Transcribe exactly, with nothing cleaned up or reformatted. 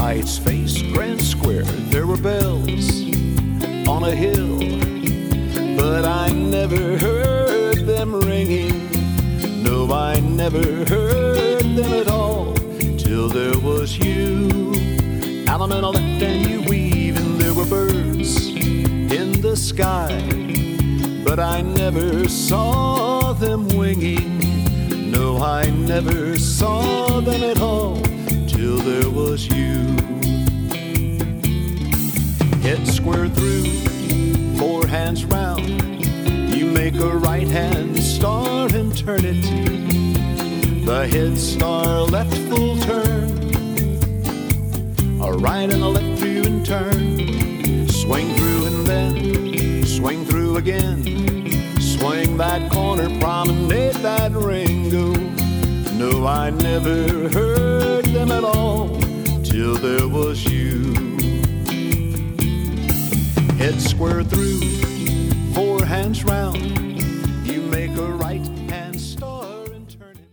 By its face, grand square, there were bells on a hill, but I never heard them ringing. No, I never heard them at all, till there was you. Allen and a left and you weave, and there were birds in the sky, but I never saw them winging. No, I never saw them at all, till there was you. Head square through, four hands round, you make a right hand star and turn it. The head star left full turn, a right and a left through and turn. Swing through and then swing through again. Swing that corner, promenade that ringo. No, I never heard them at all, till there was you. Head square through, four hands round,